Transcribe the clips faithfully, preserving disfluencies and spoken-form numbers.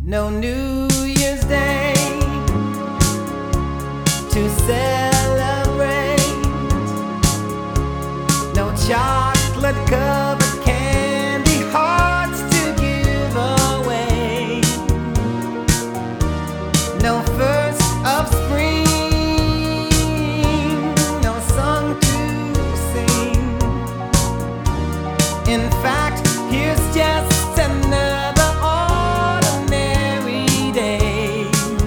No New Year's Day to celebrate, no chocolate covered candy hearts to give away, no first of spring, no song to sing. In fact, here's just another ordinary day.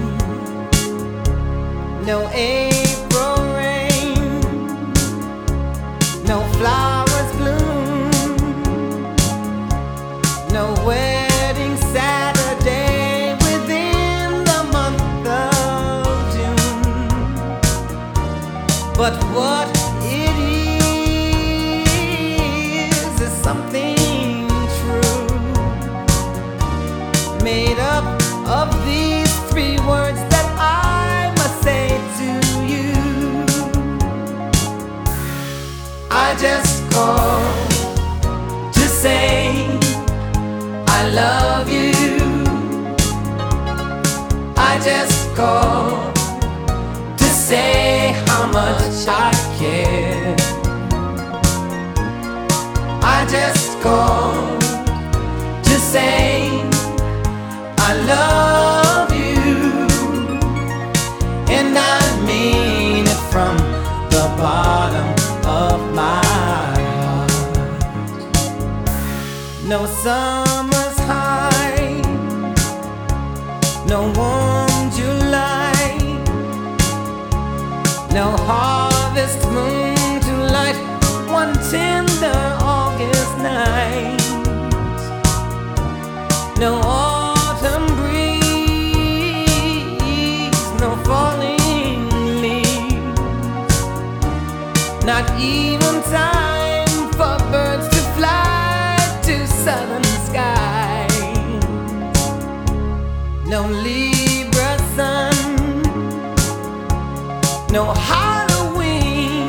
No April rain, no flowers bloom, no wedding Saturday within the month of June. But what it is is something true, made up of these three words that I must say to you. I just called to say I love you. I just called to say how much I care. I just called to say I love you, and I mean it from the bottom of my heart. No summer's high, no warm July, no harvest moon to light one tender August night, no autumn breeze, no falling leaves, not even time for birds to fly to southern skies, no Libra sun, no Halloween,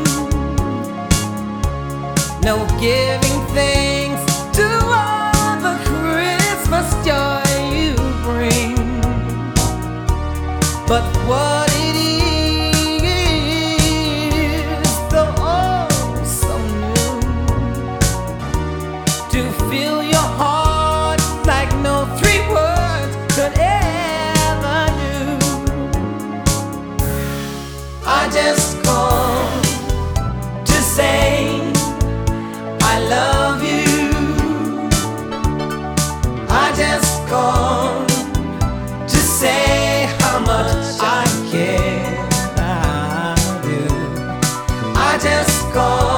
no giving thanks to all the Christmas joy you bring. But what it is, though oh so new, to fill your heart like no three words could ever do. I just called to say I love you. I just called to say how much I care. I do. I just called